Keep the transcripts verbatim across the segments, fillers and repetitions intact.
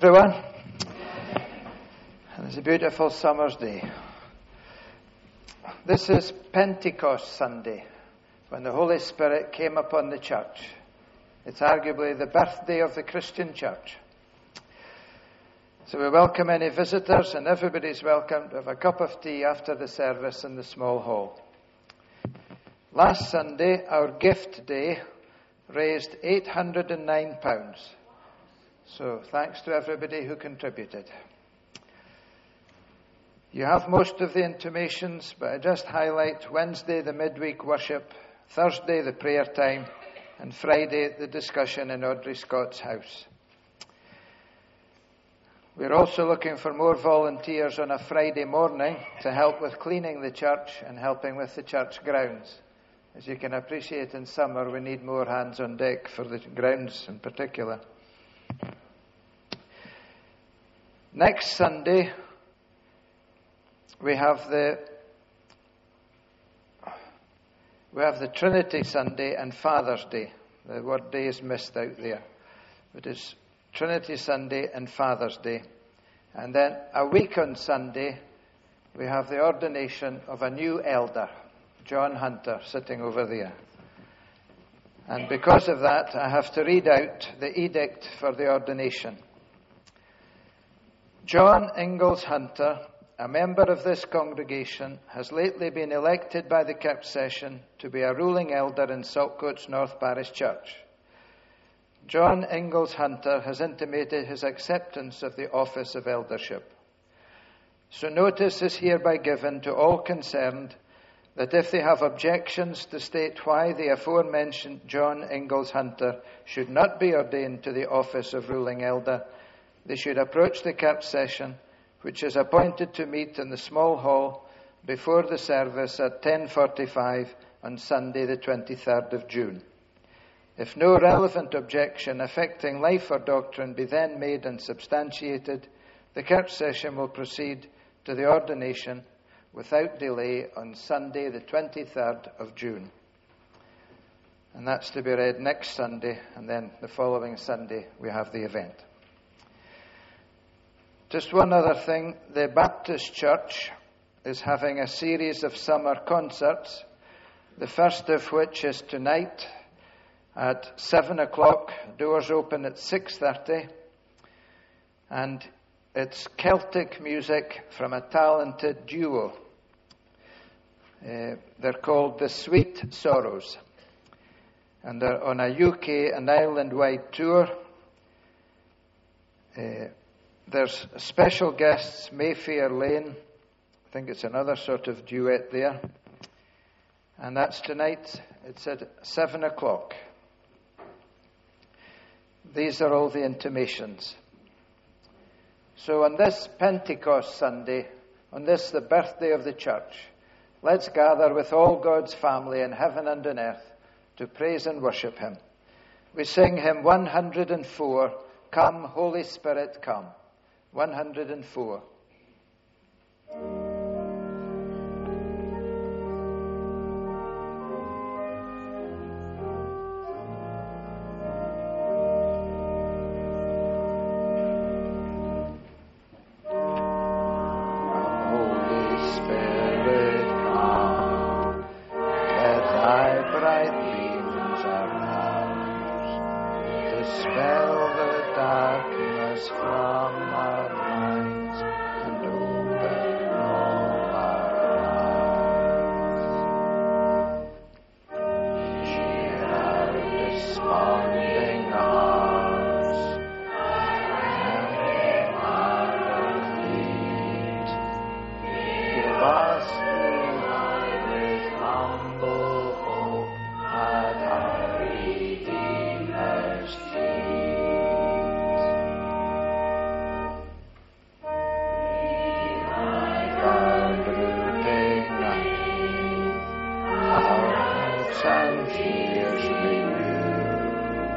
Everyone, and it's a beautiful summer's day. This is Pentecost Sunday, when the Holy Spirit came upon the church. It's arguably the birthday of the Christian church. So we welcome any visitors, and everybody's welcome to have a cup of tea after the service in the small hall. Last Sunday, our gift day raised eight hundred nine pounds. So thanks to everybody who contributed. You have most of the intimations, but I just highlight Wednesday the midweek worship, Thursday the prayer time, and Friday the discussion in Audrey Scott's house. We're also looking for more volunteers on a Friday morning to help with cleaning the church and helping with the church grounds. As you can appreciate, in summer we need more hands on deck for the grounds in particular. Next Sunday, we have the we have the Trinity Sunday and Father's Day. The word day is missed out there. It is Trinity Sunday and Father's Day. And then a week on Sunday, we have the ordination of a new elder, John Hunter, sitting over there. And because of that, I have to read out the edict for the ordination. John Ingalls Hunter, a member of this congregation, has lately been elected by the Kirk Session to be a ruling elder in Saltcoats North Parish Church. John Ingalls Hunter has intimated his acceptance of the office of eldership. So notice is hereby given to all concerned that if they have objections to state why the aforementioned John Ingalls Hunter should not be ordained to the office of ruling elder, they should approach the Kirk Session, which is appointed to meet in the small hall before the service at ten forty-five on Sunday the twenty-third of June. If no relevant objection affecting life or doctrine be then made and substantiated, the Kirk Session will proceed to the ordination without delay on Sunday the twenty-third of June. And that's to be read next Sunday, and then the following Sunday we have the event. Just one other thing, the Baptist Church is having a series of summer concerts, the first of which is tonight at seven o'clock, doors open at six thirty, and it's Celtic music from a talented duo. Uh, they're called the Sweet Sorrows, and they're on a U K and Ireland-wide tour. Uh, There's special guests, Mayfair Lane. I think it's another sort of duet there. And that's tonight. It's at seven o'clock. These are all the intimations. So on this Pentecost Sunday, on this, the birthday of the church, let's gather with all God's family in heaven and on earth to praise and worship Him. We sing hymn one hundred four, Come, Holy Spirit, Come. one hundred four. And tears renew.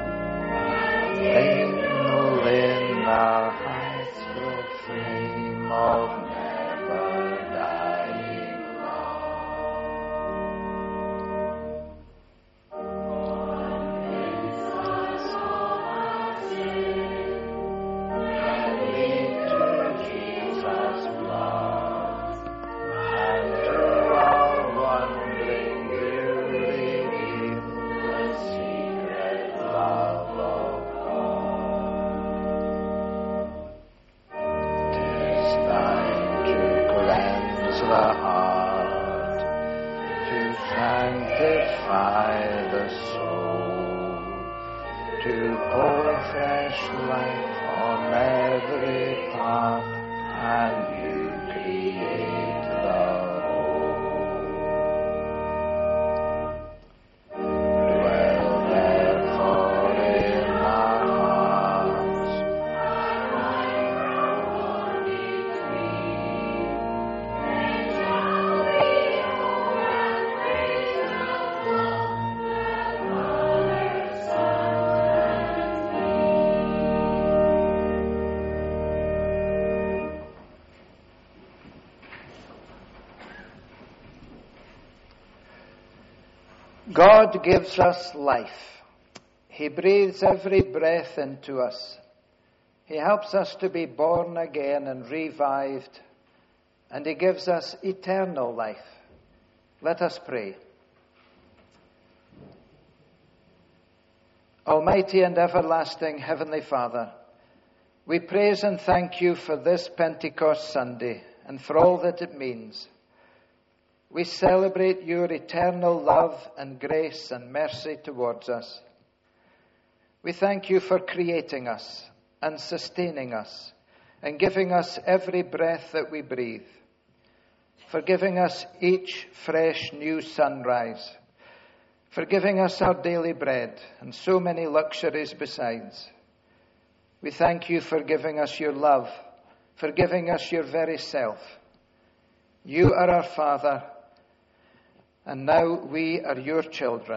to pour fresh life on every path, and you create the whole. Dwell therefore in our hearts, God gives us life. He breathes every breath into us. He helps us to be born again and revived, and He gives us eternal life. Let us pray. Almighty and everlasting Heavenly Father, we praise and thank You for this Pentecost Sunday and for all that it means. We celebrate Your eternal love and grace and mercy towards us. We thank You for creating us and sustaining us and giving us every breath that we breathe, for giving us each fresh new sunrise, for giving us our daily bread and so many luxuries besides. We thank You for giving us Your love, for giving us Your very self. You are our Father, and now we are Your children.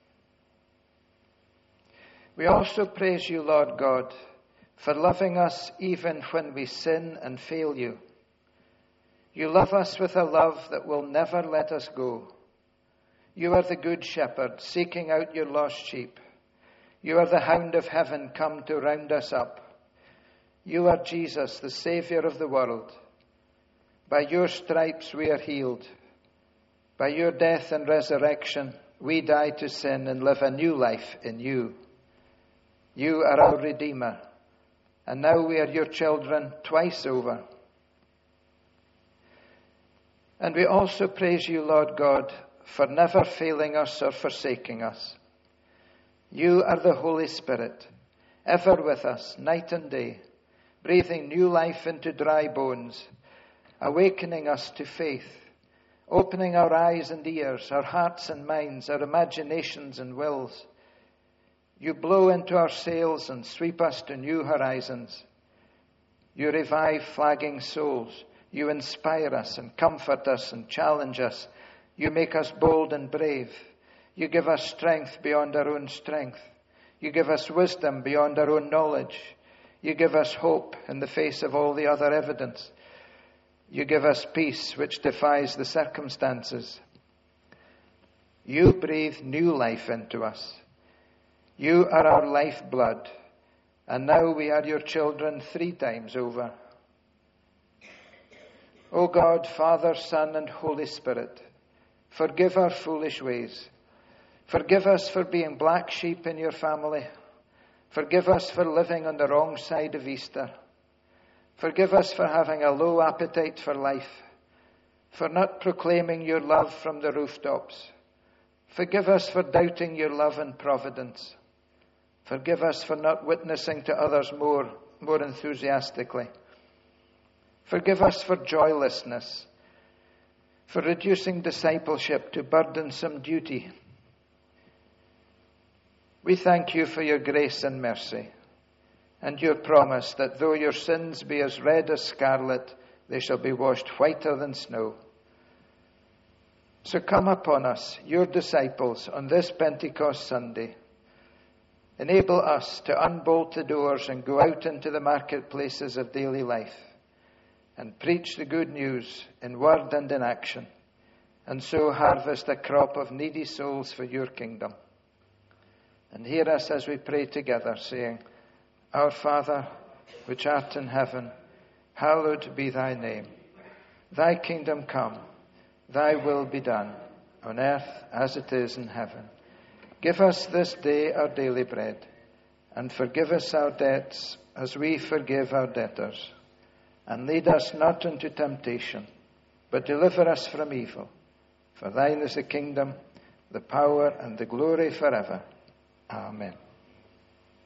We also praise You, Lord God, for loving us even when we sin and fail You. You love us with a love that will never let us go. You are the good shepherd seeking out Your lost sheep. You are the hound of heaven come to round us up. You are Jesus, the Savior of the world. By Your stripes we are healed. By Your death and resurrection, we die to sin and live a new life in You. You are our Redeemer, and now we are Your children twice over. And we also praise You, Lord God, for never failing us or forsaking us. You are the Holy Spirit, ever with us, night and day, breathing new life into dry bones, awakening us to faith, opening our eyes and ears, our hearts and minds, our imaginations and wills. You blow into our sails and sweep us to new horizons. You revive flagging souls. You inspire us and comfort us and challenge us. You make us bold and brave. You give us strength beyond our own strength. You give us wisdom beyond our own knowledge. You give us hope in the face of all the other evidence. You give us peace which defies the circumstances. You breathe new life into us. You are our lifeblood, and now we are Your children three times over. O God, Father, Son, and Holy Spirit, forgive our foolish ways. Forgive us for being black sheep in Your family. Forgive us for living on the wrong side of Easter. Forgive us for having a low appetite for life, for not proclaiming Your love from the rooftops. Forgive us for doubting Your love and providence. Forgive us for not witnessing to others more, more enthusiastically. Forgive us for joylessness, for reducing discipleship to burdensome duty. We thank You for Your grace and mercy, and Your promise that though your sins be as red as scarlet, they shall be washed whiter than snow. So come upon us, Your disciples, on this Pentecost Sunday. Enable us to unbolt the doors and go out into the marketplaces of daily life and preach the good news in word and in action, and so harvest a crop of needy souls for Your kingdom. And hear us as we pray together, saying, Our Father, which art in heaven, hallowed be Thy name. Thy kingdom come, Thy will be done, on earth as it is in heaven. Give us this day our daily bread, and forgive us our debts as we forgive our debtors. And lead us not into temptation, but deliver us from evil. For Thine is the kingdom, the power, and the glory forever. Amen.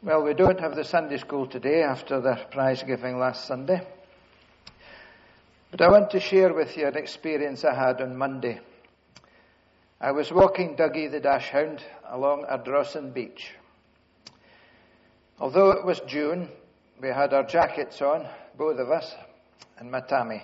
Well, we don't have the Sunday school today after the prize giving last Sunday. But I want to share with you an experience I had on Monday. I was walking Dougie the Dachshund along Ardrossan Beach. Although it was June, we had our jackets on, both of us, and my Tammy.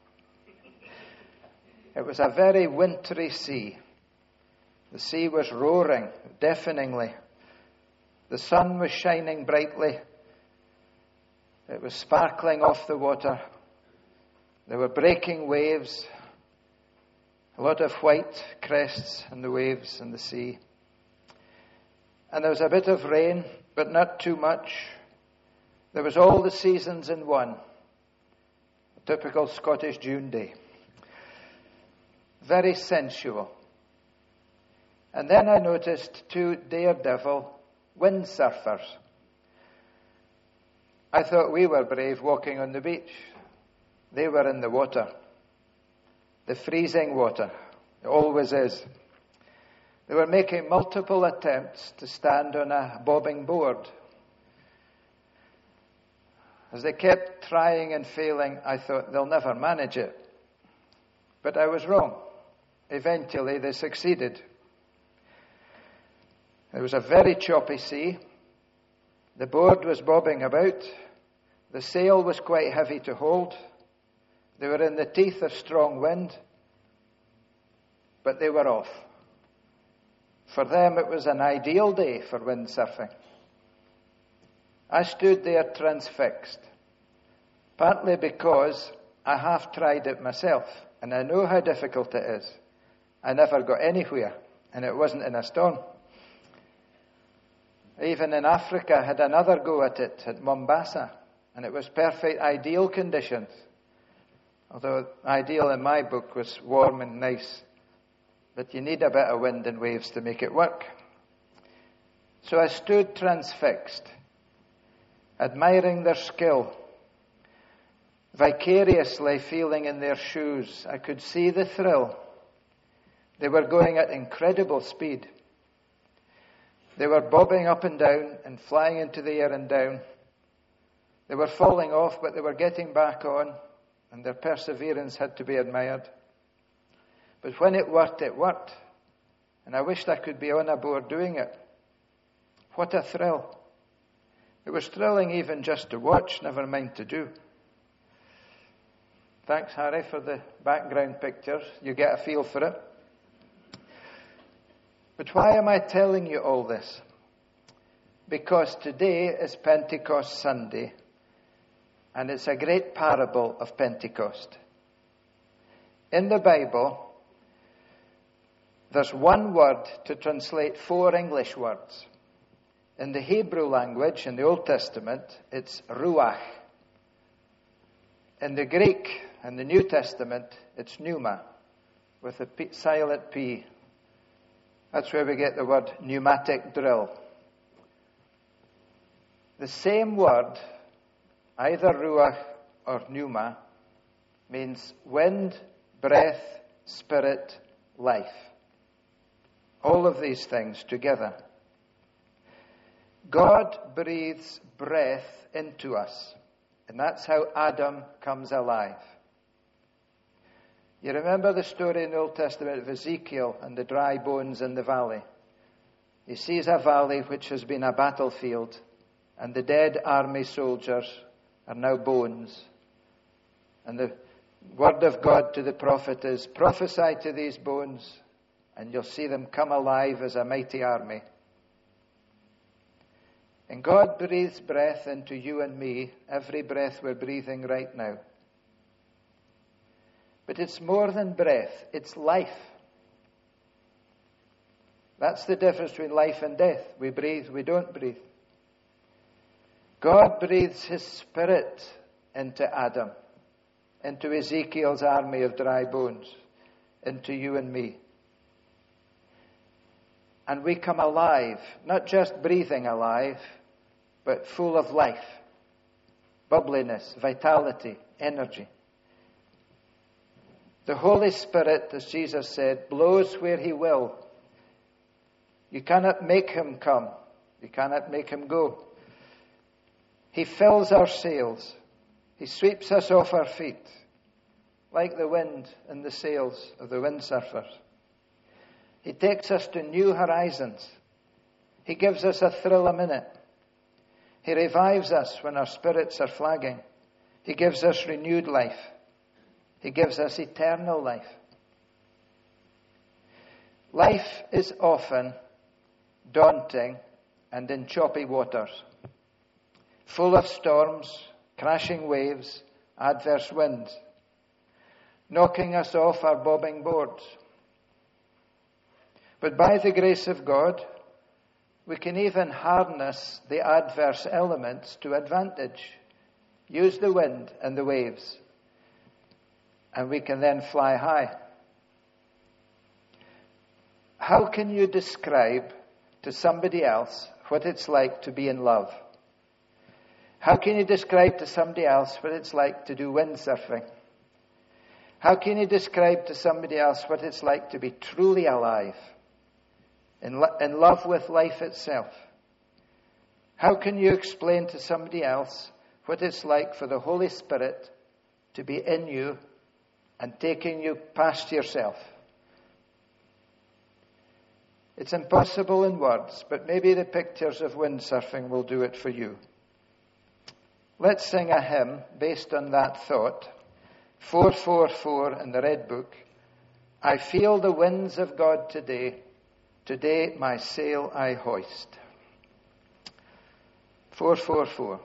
It was a very wintry sea. The sea was roaring, deafeningly. The sun was shining brightly. It was sparkling off the water. There were breaking waves, a lot of white crests in the waves and the sea. And there was a bit of rain, but not too much. There was all the seasons in one. A typical Scottish June day. Very sensual. And then I noticed two daredevil windsurfers. I thought we were brave walking on the beach. They were in the water. The freezing water. It always is. They were making multiple attempts to stand on a bobbing board. As they kept trying and failing, I thought they'll never manage it. But I was wrong. Eventually they succeeded. It was a very choppy sea. The board was bobbing about. The sail was quite heavy to hold. They were in the teeth of strong wind. But they were off. For them it was an ideal day for windsurfing. I stood there transfixed. Partly because I half tried it myself. And I know how difficult it is. I never got anywhere. And it wasn't in a storm. Even in Africa, I had another go at it at Mombasa, and it was perfect, ideal conditions. Although ideal in my book was warm and nice, but you need a bit of wind and waves to make it work. So I stood transfixed, admiring their skill, vicariously feeling in their shoes. I could see the thrill. They were going at incredible speed. They were bobbing up and down and flying into the air and down. They were falling off, but they were getting back on, and their perseverance had to be admired. But when it worked, it worked. And I wished I could be on a board doing it. What a thrill. It was thrilling even just to watch, never mind to do. Thanks, Harry, for the background pictures. You get a feel for it. But why am I telling you all this? Because today is Pentecost Sunday, and it's a great parable of Pentecost. In the Bible, there's one word to translate four English words. In the Hebrew language, in the Old Testament, it's ruach. In the Greek, in the New Testament, it's pneuma, with a P, silent P. That's where we get the word pneumatic drill. The same word, either ruach or pneuma, means wind, breath, spirit, life. All of these things together. God breathes breath into us, and that's how Adam comes alive. You remember the story in the Old Testament of Ezekiel and the dry bones in the valley. He sees a valley which has been a battlefield, and the dead army soldiers are now bones. And the word of God to the prophet is, prophesy to these bones, and you'll see them come alive as a mighty army. And God breathes breath into you and me, every breath we're breathing right now. But it's more than breath, it's life. That's the difference between life and death. We breathe, we don't breathe. God breathes his spirit into Adam, into Ezekiel's army of dry bones, into you and me. And we come alive, not just breathing alive, but full of life, bubbliness, vitality, energy. The Holy Spirit, as Jesus said, blows where he will. You cannot make him come. You cannot make him go. He fills our sails. He sweeps us off our feet, like the wind in the sails of the windsurfers. He takes us to new horizons. He gives us a thrill a minute. He revives us when our spirits are flagging. He gives us renewed life. He gives us eternal life. Life is often daunting and in choppy waters, full of storms, crashing waves, adverse winds, knocking us off our bobbing boards. But by the grace of God, we can even harness the adverse elements to advantage, use the wind and the waves, and we can then fly high. How can you describe to somebody else what it's like to be in love? How can you describe to somebody else what it's like to do windsurfing? How can you describe to somebody else what it's like to be truly alive, in, lo- in love with life itself? How can you explain to somebody else what it's like for the Holy Spirit to be in you and taking you past yourself? It's impossible in words, but maybe the pictures of windsurfing will do it for you. Let's sing a hymn based on that thought. four four four in the Red Book. I feel the winds of God today. Today my sail I hoist. four four four.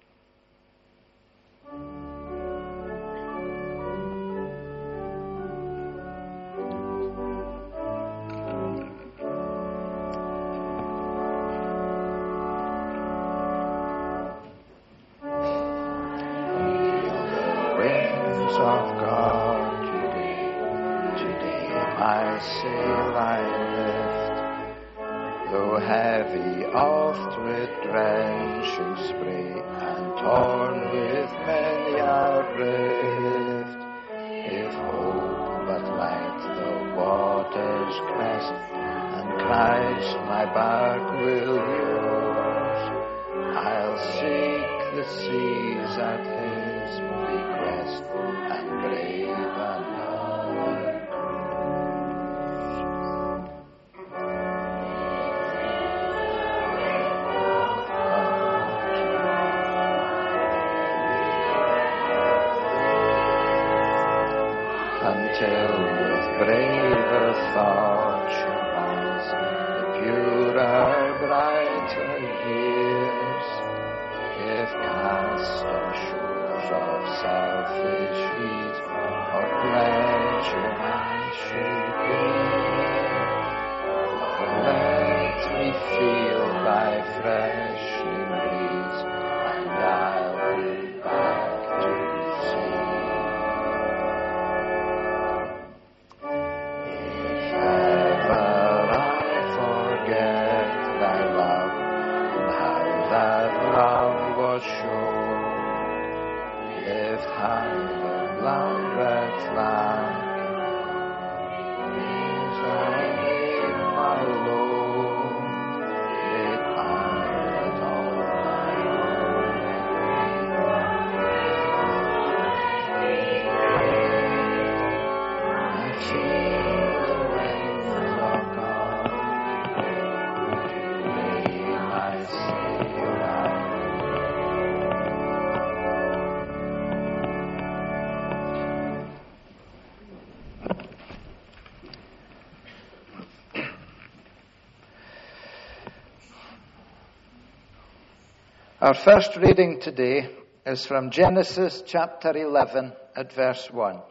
Our first reading today is from Genesis chapter eleven at verse one.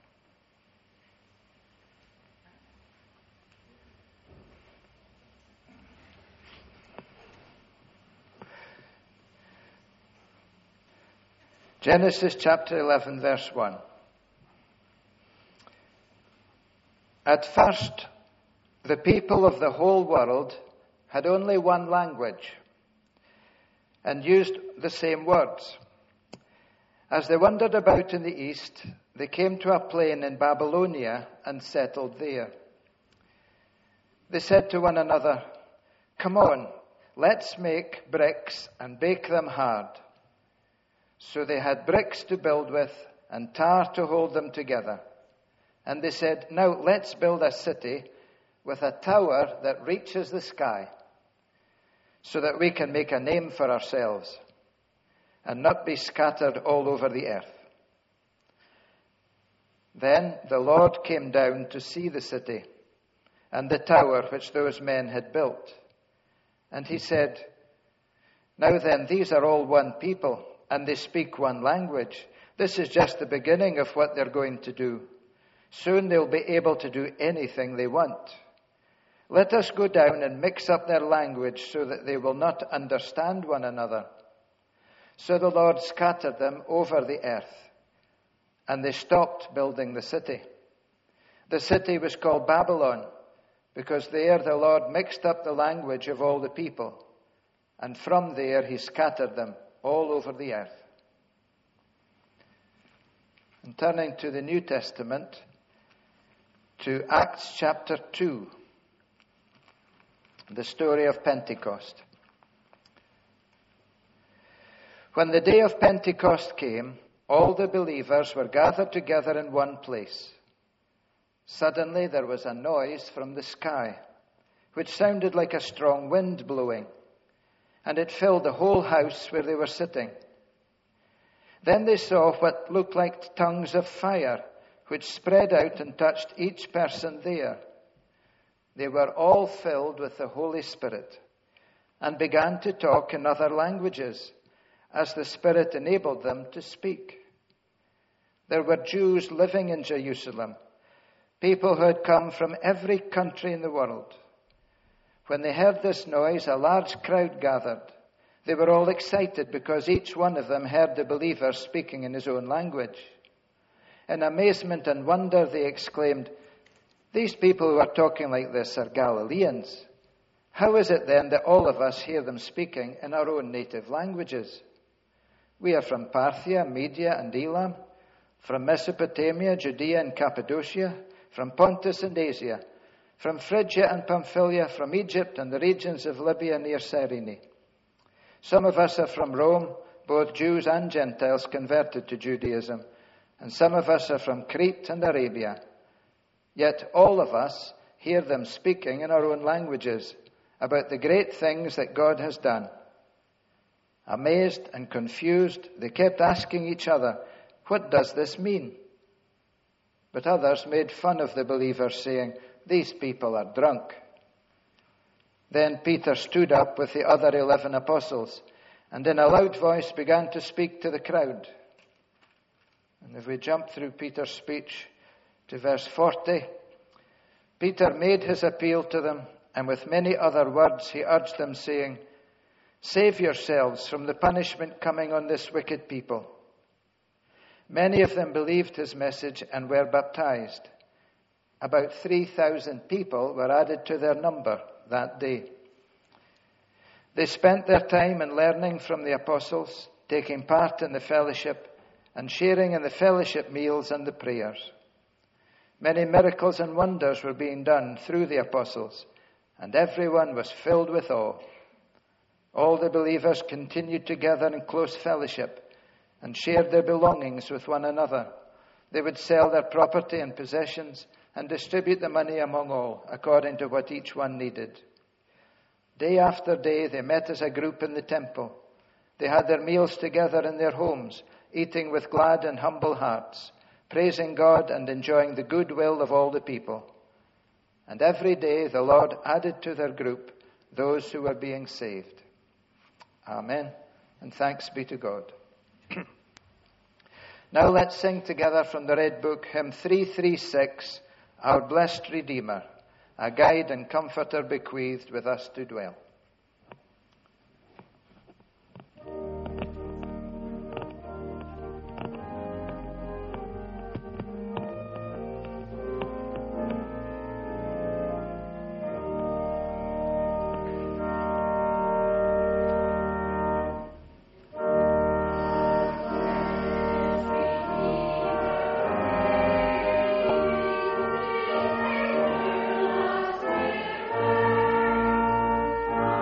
Genesis chapter eleven, verse one. At first, the people of the whole world had only one language and used the same words. As they wandered about in the east, they came to a plain in Babylonia and settled there. They said to one another, "Come on, let's make bricks and bake them hard. So they had bricks to build with and tar to hold them together. And they said, "Now let's build a city with a tower that reaches the sky, so that we can make a name for ourselves and not be scattered all over the earth." Then the Lord came down to see the city and the tower which those men had built. And he said, "Now then, these are all one people, and they speak one language. This is just the beginning of what they're going to do. Soon they'll be able to do anything they want. Let us go down and mix up their language so that they will not understand one another." So the Lord scattered them over the earth, and they stopped building the city. The city was called Babylon, because there the Lord mixed up the language of all the people, and from there he scattered them all over the earth. And turning to the New Testament, to Acts chapter two, the story of Pentecost. When the day of Pentecost came, all the believers were gathered together in one place. Suddenly there was a noise from the sky, which sounded like a strong wind blowing, and it filled the whole house where they were sitting. Then they saw what looked like tongues of fire, which spread out and touched each person there. They were all filled with the Holy Spirit and began to talk in other languages, as the Spirit enabled them to speak. There were Jews living in Jerusalem, people who had come from every country in the world. When they heard this noise, a large crowd gathered. They were all excited because each one of them heard the believer speaking in his own language. In amazement and wonder, they exclaimed, "These people who are talking like this are Galileans. How is it then that all of us hear them speaking in our own native languages? We are from Parthia, Media, and Elam, from Mesopotamia, Judea, and Cappadocia, from Pontus and Asia, from Phrygia and Pamphylia, from Egypt and the regions of Libya near Cyrene. Some of us are from Rome, both Jews and Gentiles converted to Judaism, and some of us are from Crete and Arabia. Yet all of us hear them speaking in our own languages about the great things that God has done." Amazed and confused, they kept asking each other, "What does this mean?" But others made fun of the believers, saying, "These people are drunk." Then Peter stood up with the other eleven apostles, and in a loud voice began to speak to the crowd. And if we jump through Peter's speech to verse forty, Peter made his appeal to them, and with many other words he urged them, saying, "Save yourselves from the punishment coming on this wicked people." Many of them believed his message and were baptized. About three thousand people were added to their number that day. They spent their time in learning from the apostles, taking part in the fellowship, and sharing in the fellowship meals and the prayers. Many miracles and wonders were being done through the apostles, and everyone was filled with awe. All the believers continued together in close fellowship and shared their belongings with one another. They would sell their property and possessions and distribute the money among all, according to what each one needed. Day after day, they met as a group in the temple. They had their meals together in their homes, eating with glad and humble hearts, praising God and enjoying the goodwill of all the people. And every day the Lord added to their group those who were being saved. Amen. And thanks be to God. Now let's sing together from the Red Book, hymn three thirty-six, Our Blessed Redeemer, a guide and comforter bequeathed with us to dwell. Thank you.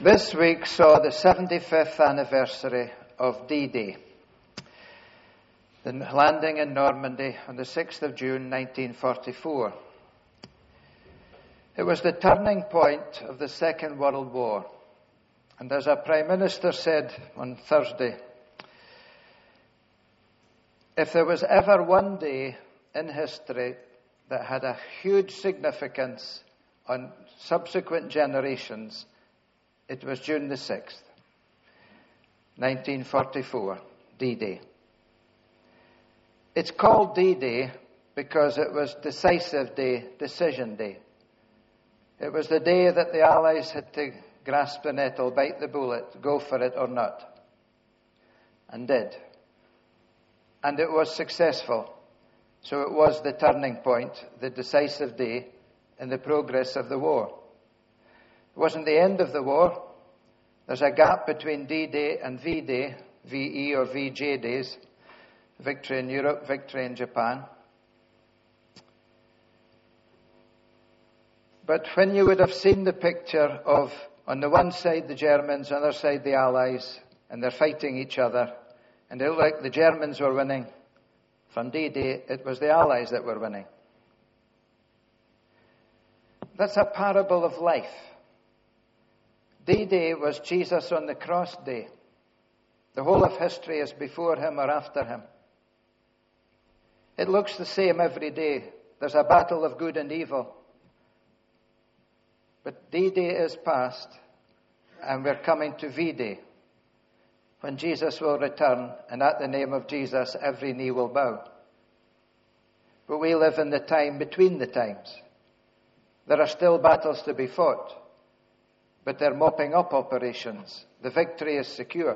This week saw the seventy-fifth anniversary of D-Day, the landing in Normandy on the sixth of June nineteen forty-four. It was the turning point of the Second World War. And as our Prime Minister said on Thursday, if there was ever one day in history that had a huge significance on subsequent generations, it was June the sixth, nineteen forty-four, D-Day. It's called D-Day because it was decisive day, decision day. It was the day that the Allies had to grasp the nettle, bite the bullet, go for it or not. And did. And it was successful. So it was the turning point, the decisive day in the progress of the war. It wasn't the end of the war. There's a gap between D-Day and V-Day, V E or V J days. Victory in Europe, victory in Japan. But when you would have seen the picture of, on the one side the Germans, on the other side the Allies, and they're fighting each other, and it looked like the Germans were winning, from D-Day it was the Allies that were winning. That's a parable of life. D-Day was Jesus on the cross day. The whole of history is before him or after him. It looks the same every day. There's a battle of good and evil. But D-Day is past, and we're coming to V-Day, when Jesus will return, and at the name of Jesus, every knee will bow. But we live in the time between the times. There are still battles to be fought, but they're mopping up operations. The victory is secure.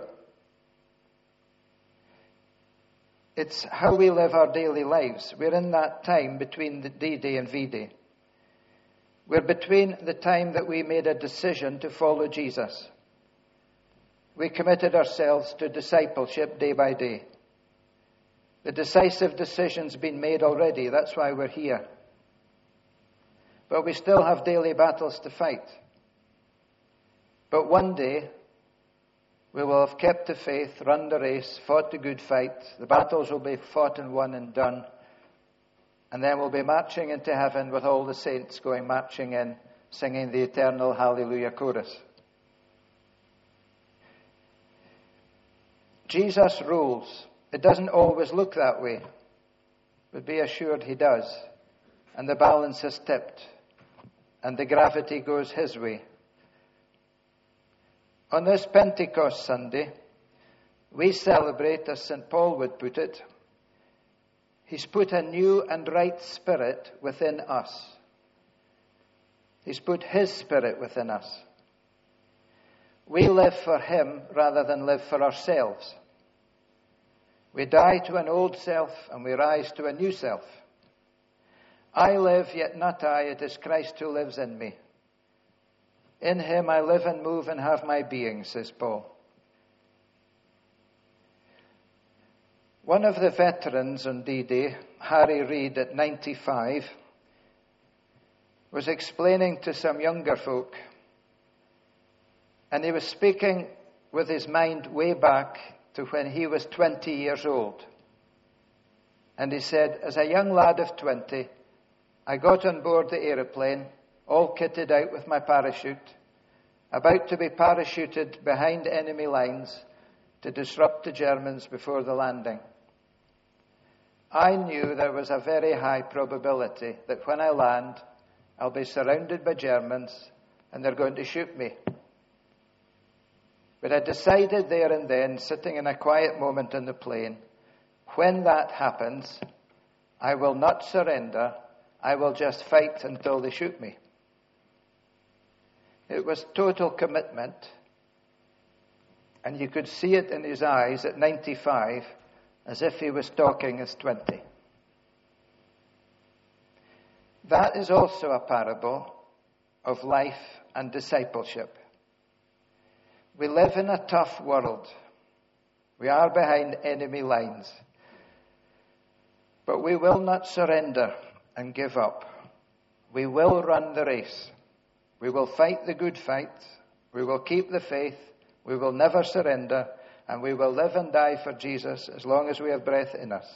It's how we live our daily lives. We're in that time between the D-Day and V-Day. We're between the time that we made a decision to follow Jesus. We committed ourselves to discipleship day by day. The decisive decision's been made already. That's why we're here. But we still have daily battles to fight. But one day, we will have kept the faith, run the race, fought the good fight. The battles will be fought and won and done. And then we'll be marching into heaven with all the saints going marching in, singing the eternal Hallelujah chorus. Jesus rules. It doesn't always look that way, but be assured he does. And the balance is tipped, and the gravity goes his way. On this Pentecost Sunday, we celebrate, as Saint Paul would put it, he's put a new and right spirit within us. He's put his spirit within us. We live for him rather than live for ourselves. We die to an old self and we rise to a new self. I live, yet not I, it is Christ who lives in me. In him I live and move and have my being, says Paul. One of the veterans on D-Day, Harry Reid at ninety-five, was explaining to some younger folk, and he was speaking with his mind way back to when he was twenty years old. And he said, as a young lad of twenty, I got on board the aeroplane, all kitted out with my parachute, about to be parachuted behind enemy lines to disrupt the Germans before the landing. I knew there was a very high probability that when I land, I'll be surrounded by Germans and they're going to shoot me. But I decided there and then, sitting in a quiet moment in the plane, when that happens, I will not surrender. I will just fight until they shoot me. It was total commitment, and you could see it in his eyes at ninety-five, as if he was talking as twenty. That is also a parable of life and discipleship. We live in a tough world. We are behind enemy lines. But we will not surrender and give up. We will run the race. We will fight the good fight. We will keep the faith. We will never surrender. And we will live and die for Jesus as long as we have breath in us.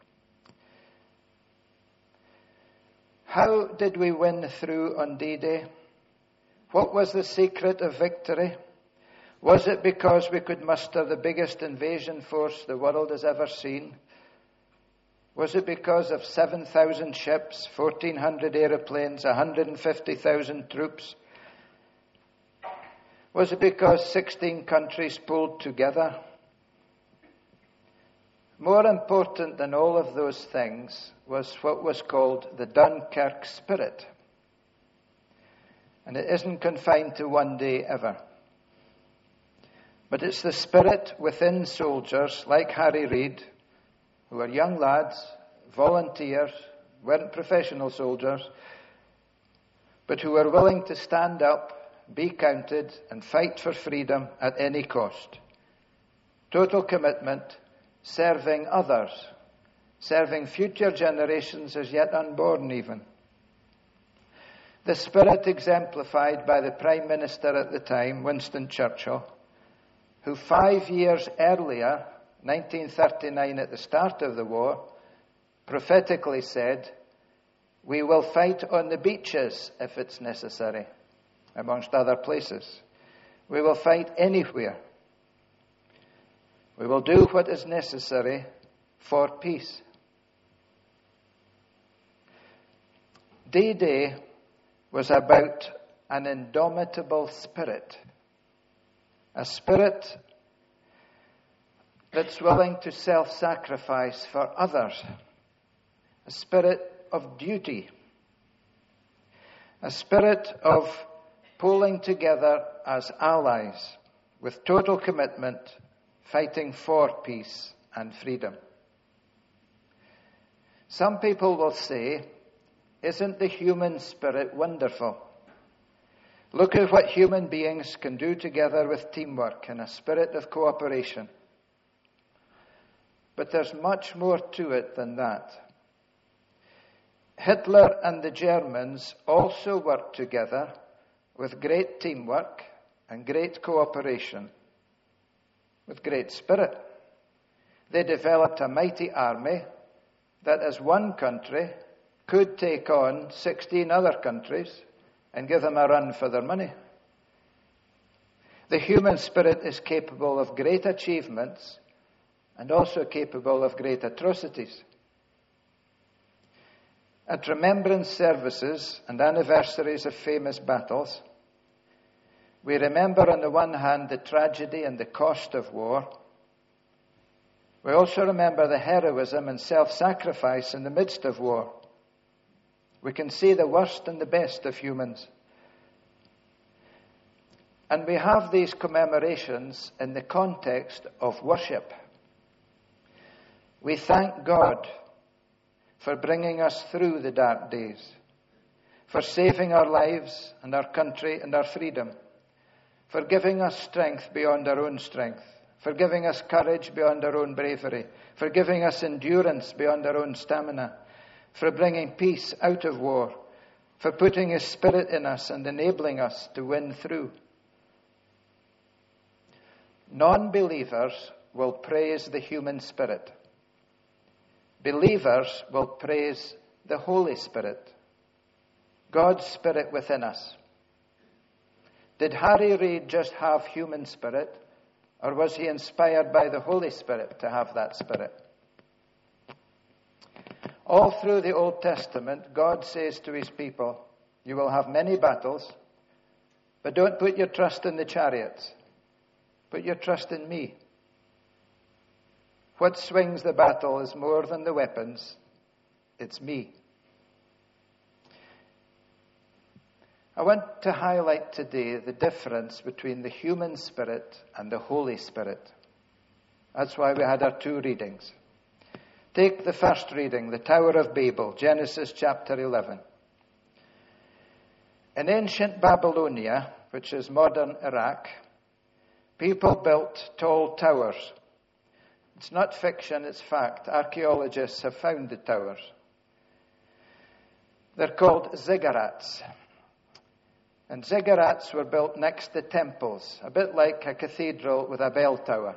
How did we win through on D-Day? What was the secret of victory? Was it because we could muster the biggest invasion force the world has ever seen? Was it because of seven thousand ships, fourteen hundred aeroplanes, one hundred fifty thousand troops? Was it because sixteen countries pulled together? More important than all of those things was what was called the Dunkirk spirit. And it isn't confined to one day ever. But it's the spirit within soldiers like Harry Reid, who are young lads, volunteers, weren't professional soldiers, but who were willing to stand up, be counted, and fight for freedom at any cost. Total commitment, serving others, serving future generations as yet unborn even. The spirit exemplified by the Prime Minister at the time, Winston Churchill, who five years earlier, nineteen thirty-nine, at the start of the war, prophetically said, "We will fight on the beaches if it's necessary," amongst other places. "We will fight anywhere. We will do what is necessary for peace." D-Day was about an indomitable spirit, a spirit that's willing to self-sacrifice for others, a spirit of duty, a spirit of pulling together as allies with total commitment, fighting for peace and freedom. Some people will say, "Isn't the human spirit wonderful? Look at what human beings can do together with teamwork and a spirit of cooperation." But there's much more to it than that. Hitler and the Germans also worked together with great teamwork and great cooperation, with great spirit. They developed a mighty army that, as one country, could take on sixteen other countries and give them a run for their money. The human spirit is capable of great achievements and also capable of great atrocities. At remembrance services and anniversaries of famous battles, we remember on the one hand the tragedy and the cost of war. We also remember the heroism and self-sacrifice in the midst of war. We can see the worst and the best of humans. And we have these commemorations in the context of worship. We thank God for bringing us through the dark days, for saving our lives and our country and our freedom, for giving us strength beyond our own strength, for giving us courage beyond our own bravery, for giving us endurance beyond our own stamina, for bringing peace out of war, for putting His Spirit in us and enabling us to win through. Non-believers will praise the human spirit. Believers will praise the Holy Spirit, God's Spirit within us. Did Harry Reid just have human spirit, or was he inspired by the Holy Spirit to have that spirit? All through the Old Testament, God says to His people, "You will have many battles, but don't put your trust in the chariots. Put your trust in me. What swings the battle is more than the weapons. It's me." I want to highlight today the difference between the human spirit and the Holy Spirit. That's why we had our two readings. Take the first reading, the Tower of Babel, Genesis chapter eleven. In ancient Babylonia, which is modern Iraq, people built tall towers. It's not fiction, it's fact. Archaeologists have found the towers. They're called ziggurats. And ziggurats were built next to temples, a bit like a cathedral with a bell tower.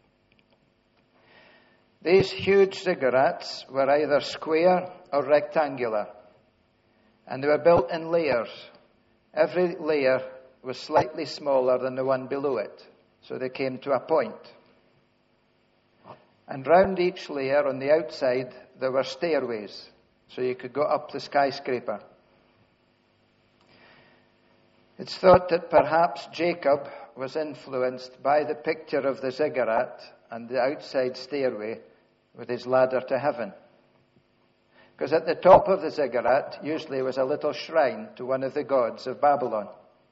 These huge ziggurats were either square or rectangular, and they were built in layers. Every layer was slightly smaller than the one below it, so they came to a point. And round each layer on the outside, there were stairways, so you could go up the skyscraper. It's thought that perhaps Jacob was influenced by the picture of the ziggurat and the outside stairway with his ladder to heaven. Because at the top of the ziggurat usually was a little shrine to one of the gods of Babylon.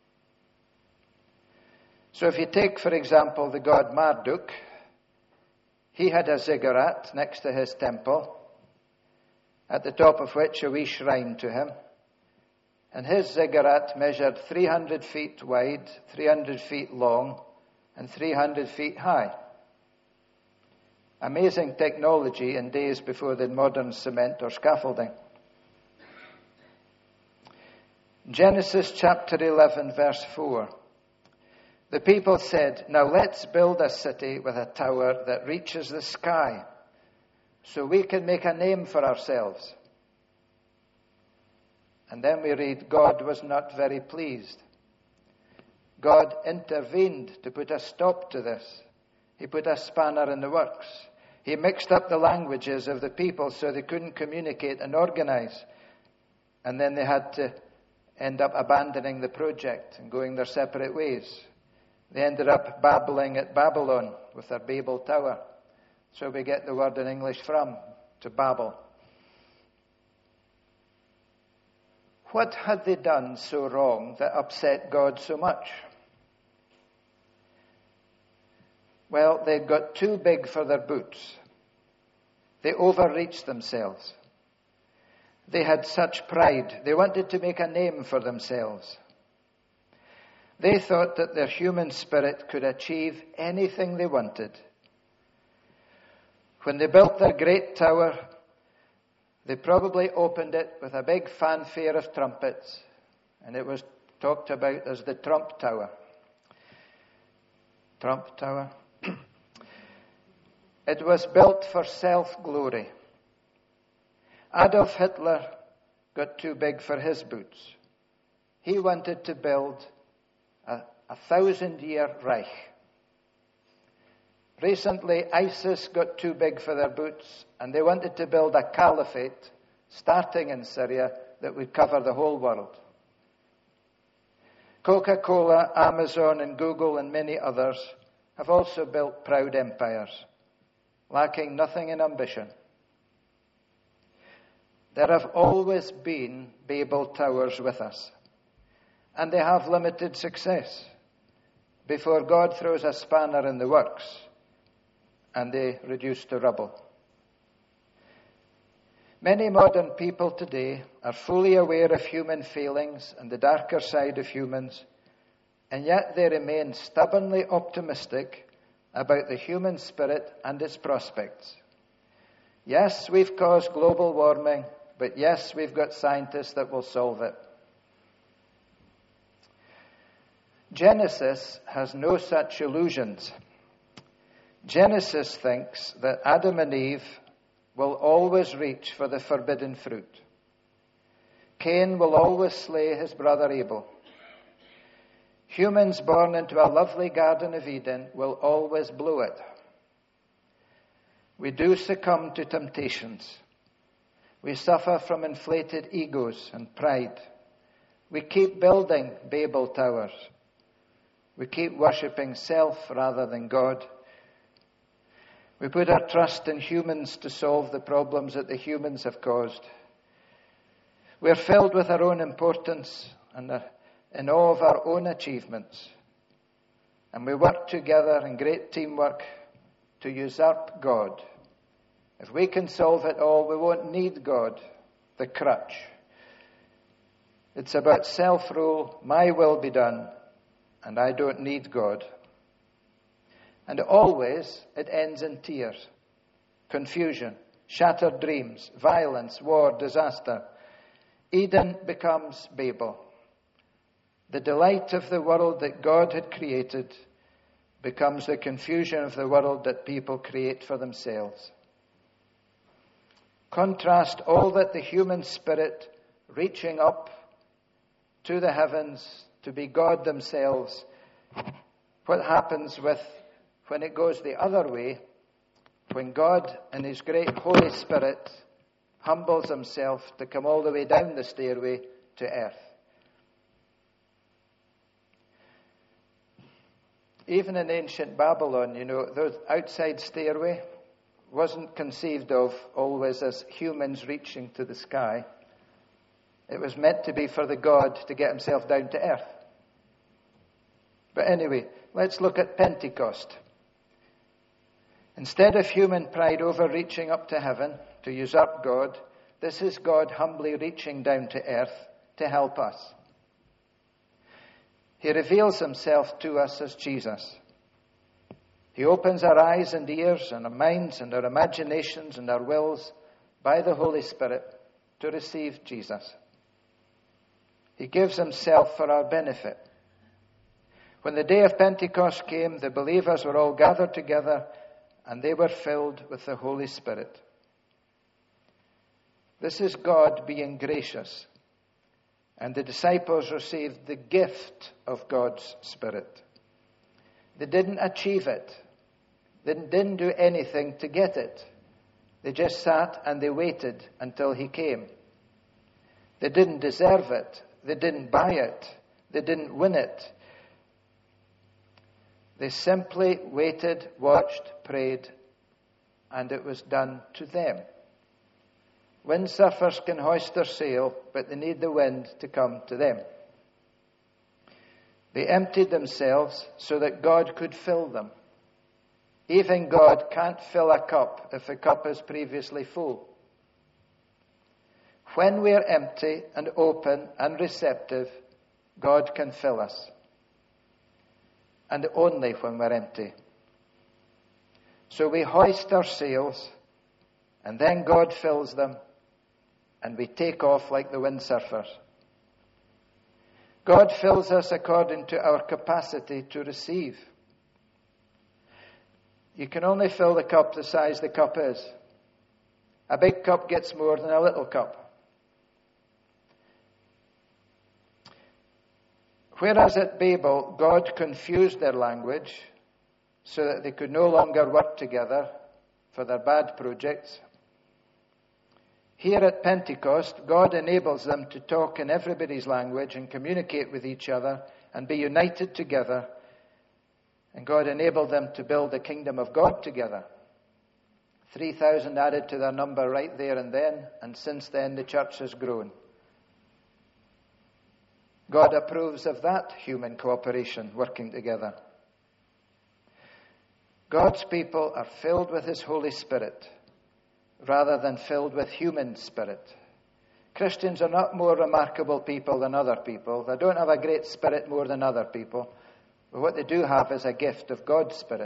So if you take, for example, the god Marduk, he had a ziggurat next to his temple, at the top of which a wee shrine to him. And his ziggurat measured three hundred feet wide, three hundred feet long, and three hundred feet high. Amazing technology in days before the modern cement or scaffolding. Genesis chapter eleven, verse four. The people said, "Now let's build a city with a tower that reaches the sky, so we can make a name for ourselves." And then we read, God was not very pleased. God intervened to put a stop to this. He put a spanner in the works. He mixed up the languages of the people so they couldn't communicate and organize. And then they had to end up abandoning the project and going their separate ways. They ended up babbling at Babylon with their Babel Tower. So we get the word in English from, to babble. What had they done so wrong that upset God so much? Well, they got too big for their boots. They overreached themselves. They had such pride. They wanted to make a name for themselves. They thought that their human spirit could achieve anything they wanted. When they built their great tower, they probably opened it with a big fanfare of trumpets, and it was talked about as the Trump Tower. Trump Tower. It was built for self-glory. Adolf Hitler got too big for his boots. He wanted to build a, a thousand-year Reich. Recently, ISIS got too big for their boots, and they wanted to build a caliphate, starting in Syria, that would cover the whole world. Coca-Cola, Amazon, and Google, and many others have also built proud empires, lacking nothing in ambition. There have always been Babel towers with us, and they have limited success before God throws a spanner in the works and they reduce to rubble. Many modern people today are fully aware of human failings and the darker side of humans, and yet they remain stubbornly optimistic about the human spirit and its prospects. Yes, we've caused global warming, but yes, we've got scientists that will solve it. Genesis has no such illusions. Genesis thinks that Adam and Eve will always reach for the forbidden fruit. Cain will always slay his brother Abel. Humans born into a lovely Garden of Eden will always blow it. We do succumb to temptations. We suffer from inflated egos and pride. We keep building Babel towers. We keep worshipping self rather than God. We put our trust in humans to solve the problems that the humans have caused. We're filled with our own importance and in awe of our own achievements. And we work together in great teamwork to usurp God. If we can solve it all, we won't need God, the crutch. It's about self-rule, my will be done, and I don't need God. And always it ends in tears, confusion, shattered dreams, violence, war, disaster. Eden becomes Babel. the delight of the world that God had created becomes the confusion of the world that people create for themselves. Contrast all that the human spirit reaching up to the heavens to be God themselves. What happens with when it goes the other way, when God in His great Holy Spirit humbles Himself to come all the way down the stairway to earth. Even in ancient Babylon, you know, the outside stairway wasn't conceived of always as humans reaching to the sky. It was meant to be for the God to get Himself down to earth. But anyway, let's look at Pentecost. Instead of human pride overreaching up to heaven to usurp God, this is God humbly reaching down to earth to help us. He reveals Himself to us as Jesus. He opens our eyes and ears and our minds and our imaginations and our wills by the Holy Spirit to receive Jesus. He gives Himself for our benefit. When the day of Pentecost came, the believers were all gathered together and they were filled with the Holy Spirit. This is God being gracious. And the disciples received the gift of God's Spirit. They didn't achieve it. They didn't do anything to get it. They just sat and they waited until He came. They didn't deserve it. They didn't buy it. They didn't win it. They simply waited, watched, prayed, and it was done to them. Windsurfers can hoist their sail, but they need the wind to come to them. They emptied themselves so that God could fill them. Even God can't fill a cup if a cup is previously full. When we are empty and open and receptive, God can fill us. And only when we're empty. So we hoist our sails, and then God fills them, and we take off like the windsurfers. God fills us according to our capacity to receive. You can only fill the cup the size the cup is. A big cup gets more than a little cup. Whereas at Babel, God confused their language so that they could no longer work together for their bad projects. Here at Pentecost, God enables them to talk in everybody's language and communicate with each other and be united together. And God enabled them to build the kingdom of God together. three thousand added to their number right there and then, and since then the church has grown. God approves of that human cooperation, working together. God's people are filled with His Holy Spirit, rather than filled with human spirit. Christians are not more remarkable people than other people. They don't have a great spirit more than other people. But what they do have is a gift of God's Spirit.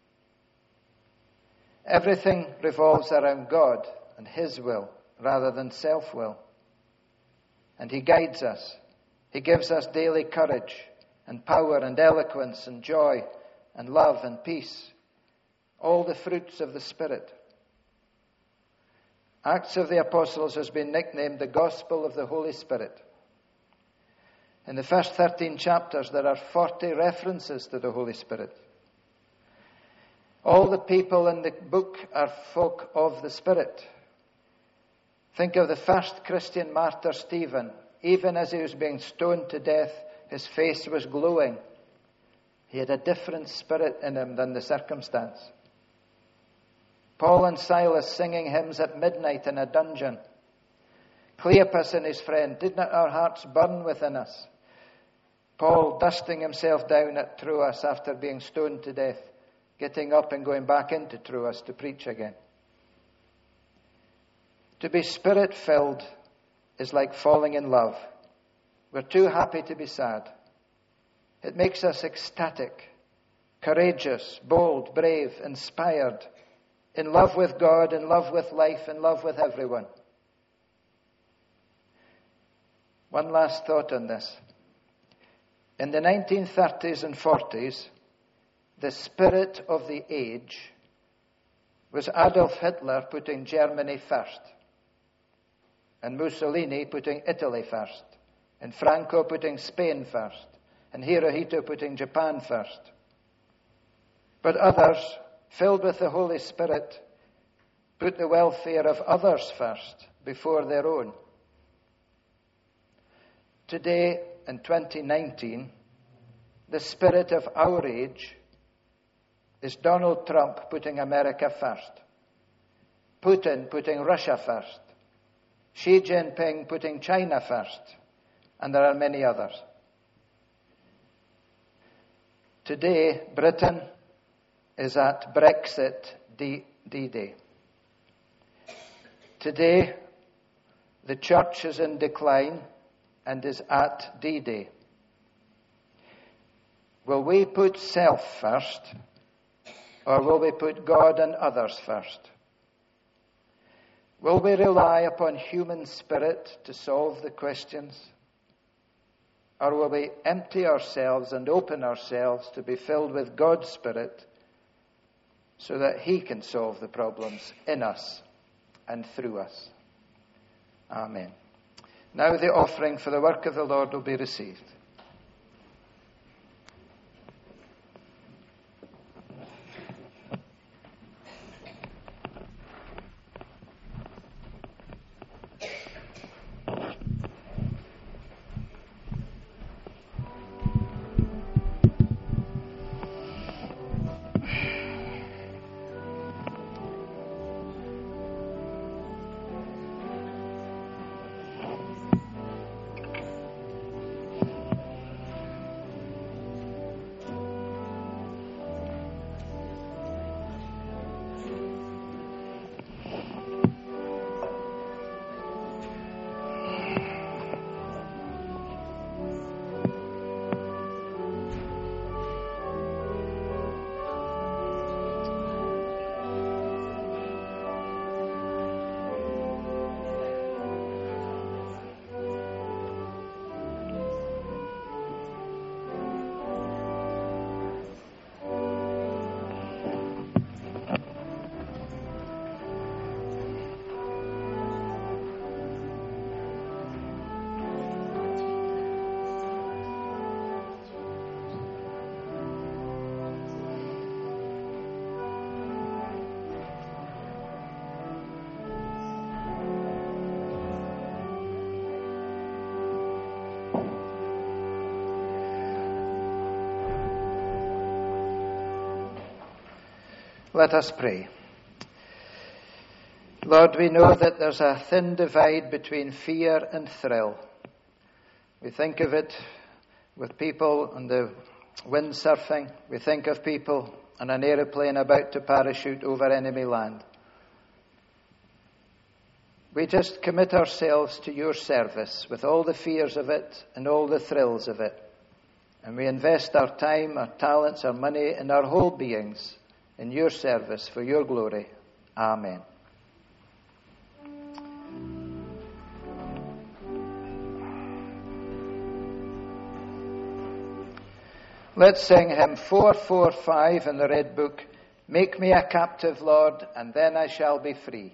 Everything revolves around God and His will, rather than self-will. And He guides us. He gives us daily courage and power and eloquence and joy and love and peace. All the fruits of the Spirit. Acts of the Apostles has been nicknamed the Gospel of the Holy Spirit. In the first thirteen chapters, there are forty references to the Holy Spirit. All the people in the book are folk of the Spirit. Think of the first Christian martyr, Stephen. Even as he was being stoned to death, his face was glowing. He had a different spirit in him than the circumstance. Paul and Silas singing hymns at midnight in a dungeon. Cleopas and his friend, did not our hearts burn within us? Paul dusting himself down at Troas after being stoned to death, getting up and going back into Troas to preach again. To be Spirit-filled is like falling in love. We're too happy to be sad. It makes us ecstatic, courageous, bold, brave, inspired, in love with God, in love with life, in love with everyone. One last thought on this. In the nineteen thirties and forties, the spirit of the age was Adolf Hitler putting Germany first, and Mussolini putting Italy first, and Franco putting Spain first, and Hirohito putting Japan first. But others, filled with the Holy Spirit, put the welfare of others first before their own. Today, in twenty nineteen, the spirit of our age is Donald Trump putting America first, Putin putting Russia first, Xi Jinping putting China first, and there are many others. Today, Britain is at Brexit D-Day. Today, the church is in decline and is at D-Day. Will we put self first, or will we put God and others first? Will we rely upon human spirit to solve the questions? Or will we empty ourselves and open ourselves to be filled with God's Spirit so that He can solve the problems in us and through us? Amen. Now the offering for the work of the Lord will be received. Let us pray. Lord, we know that there's a thin divide between fear and thrill. We think of it with people on the windsurfing. We think of people on an aeroplane about to parachute over enemy land. We just commit ourselves to your service with all the fears of it and all the thrills of it. And we invest our time, our talents, our money, and our whole beings in your service for your glory. Amen. Let's sing hymn four forty-five in the Red Book. Make me a captive, Lord, and then I shall be free.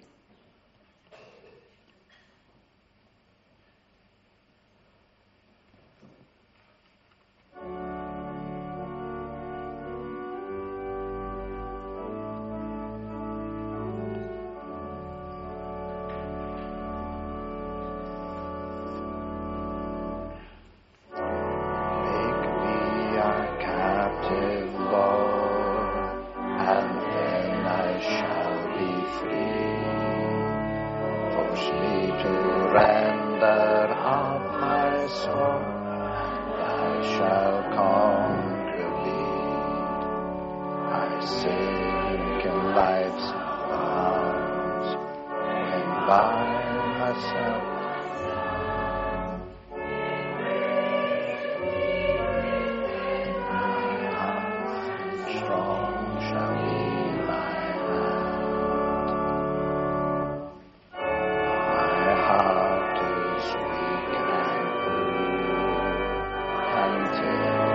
Until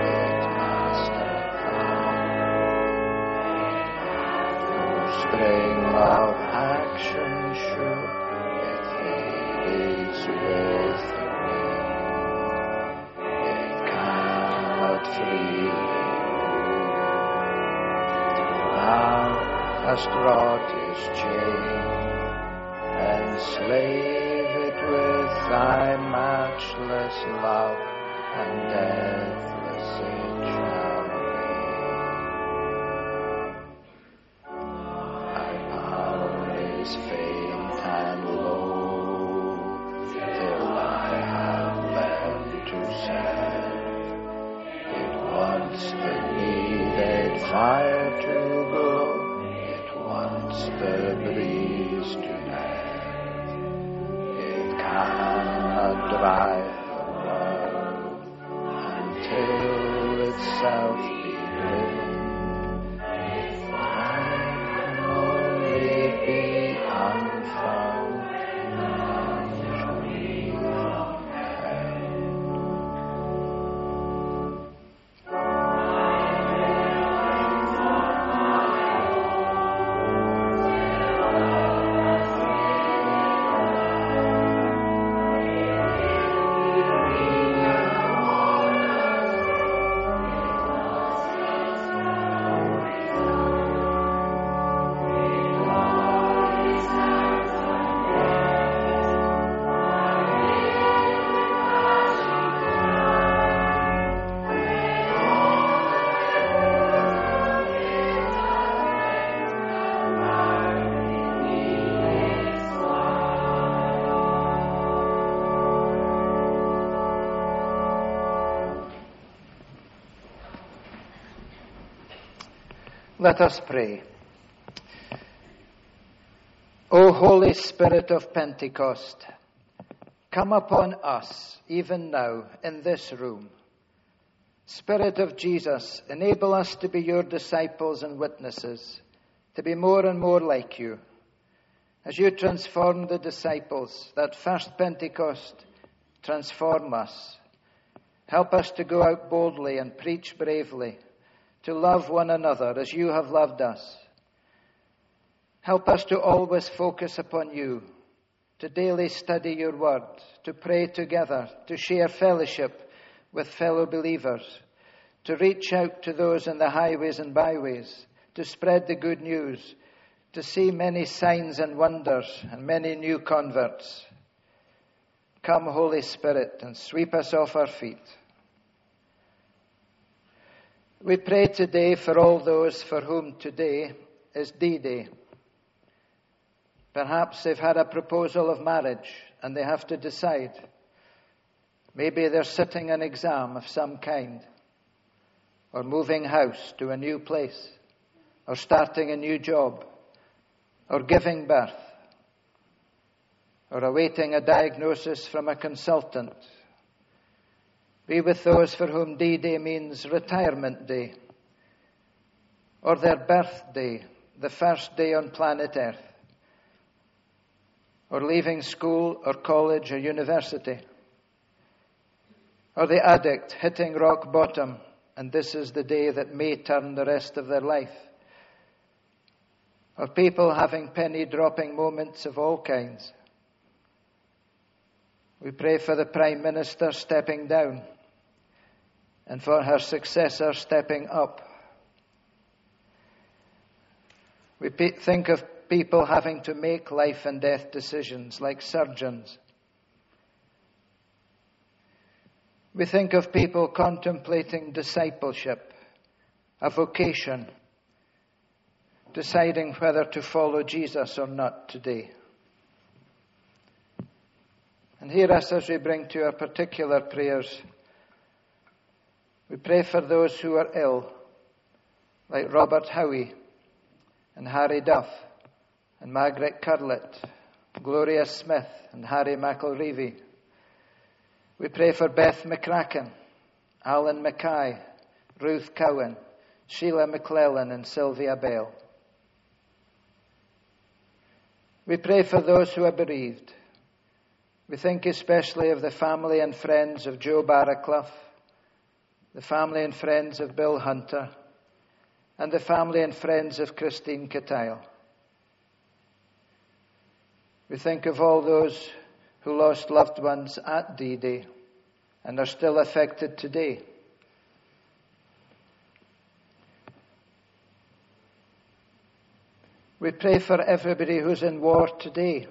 spring of action sure, it is with me. It cannot free thou hast wrought his chain, enslave it with thy matchless love, and deathless it shall reign. Thy power is faint and low, till I have learned to serve. It wants the needed fire to glow, it wants the breeze to nerve. It cannot drive the world until itself be driven. I can only be unfound, free from hell. Let us pray. O Holy Spirit of Pentecost, come upon us even now in this room. Spirit of Jesus, enable us to be your disciples and witnesses, to be more and more like you. As you transformed the disciples, that first Pentecost, transform us. Help us to go out boldly and preach bravely, to love one another as you have loved us. Help us to always focus upon you, to daily study your word, to pray together, to share fellowship with fellow believers, to reach out to those in the highways and byways, to spread the good news, to see many signs and wonders and many new converts. Come, Holy Spirit, and sweep us off our feet. We pray today for all those for whom today is D-Day. Perhaps they've had a proposal of marriage and they have to decide. Maybe they're sitting an exam of some kind, or moving house to a new place, or starting a new job, or giving birth, or awaiting a diagnosis from a consultant. Be with those for whom D-Day means retirement day, or their birthday, the first day on planet Earth, or leaving school or college or university, or the addict hitting rock bottom, and this is the day that may turn the rest of their life, or people having penny-dropping moments of all kinds. We pray for the Prime Minister stepping down and for her successor stepping up. We pe- think of people having to make life and death decisions like surgeons. We think of people contemplating discipleship, a vocation, deciding whether to follow Jesus or not today. And hear us as we bring to our particular prayers. We pray for those who are ill, like Robert Howie and Harry Duff and Margaret Curlett, Gloria Smith and Harry McElreavy. We pray for Beth McCracken, Alan Mackay, Ruth Cowan, Sheila McClellan and Sylvia Bell. We pray for those who are bereaved. We think especially of the family and friends of Joe Barraclough, the family and friends of Bill Hunter, and the family and friends of Christine Cattile. We think of all those who lost loved ones at D-Day and are still affected today. We pray for everybody who's in war today,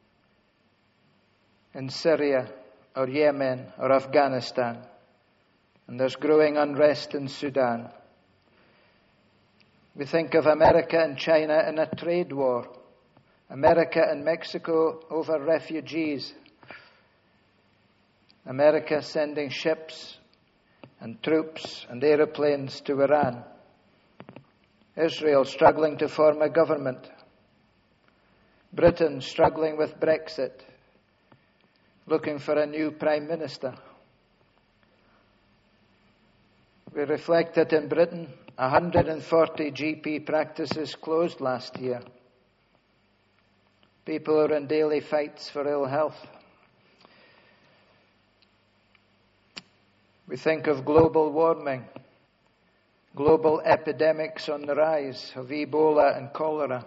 in Syria or Yemen or Afghanistan, and there's growing unrest in Sudan. We think of America and China in a trade war, America and Mexico over refugees, America sending ships and troops and aeroplanes to Iran, Israel struggling to form a government, Britain struggling with Brexit, looking for a new Prime Minister. We reflect that in Britain, one hundred forty G P practices closed last year. People are in daily fights for ill health. We think of global warming, global epidemics on the rise of Ebola and cholera.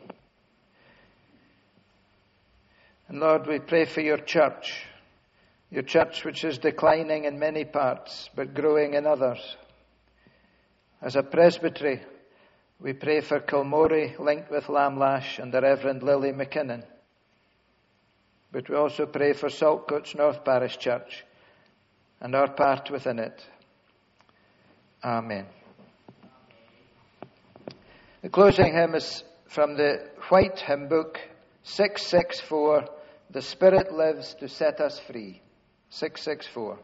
And Lord, we pray for your church, your church which is declining in many parts but growing in others. As a presbytery, we pray for Kilmorey, linked with Lamlash, and the Reverend Lily McKinnon. But we also pray for Saltcoats North Parish Church and our part within it. Amen. The closing hymn is from the White Hymn Book, six six four, The Spirit Lives to Set Us Free. six six four.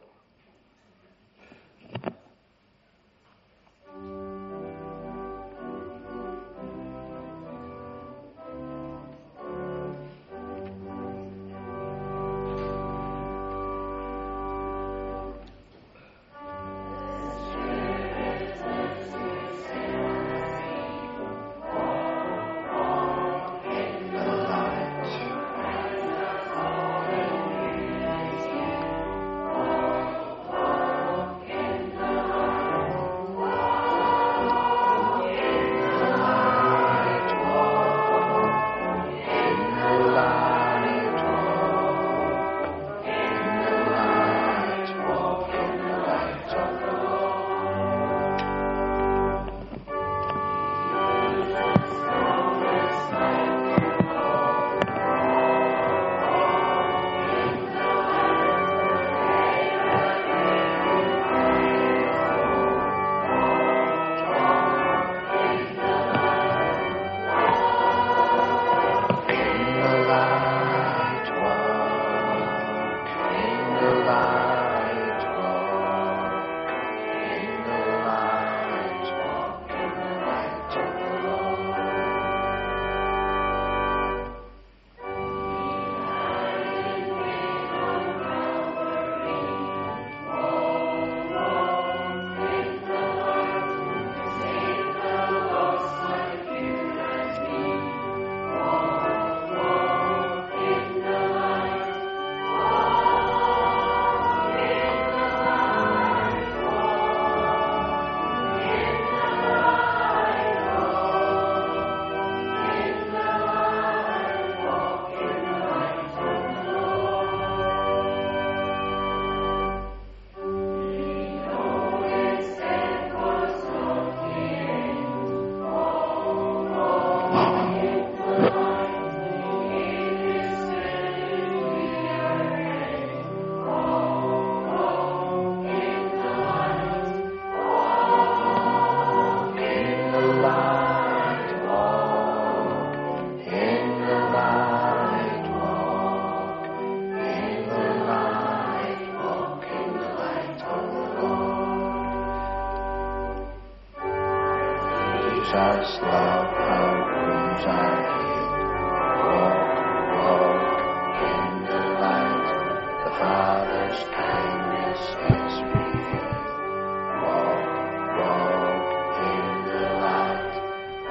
Jesus, love, hope, wounds are healed. Walk, walk in the light. The Father's kindness is real. Walk, walk in the light.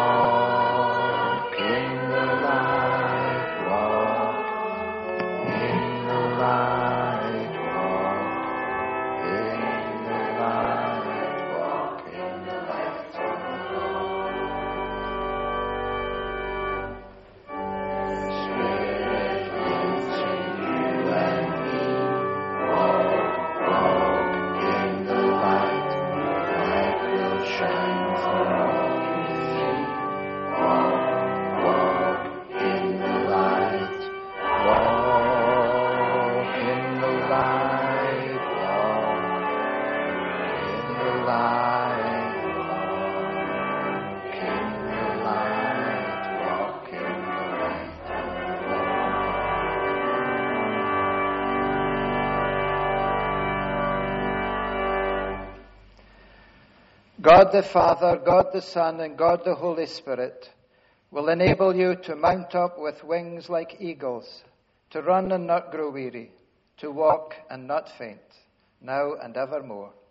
Walk in the light. Walk in the light. Walk in the light. Walk in the light of the Lord. Spirit God the Father, God the Son, and God the Holy Spirit will enable you to mount up with wings like eagles, to run and not grow weary, to walk and not faint, now and evermore.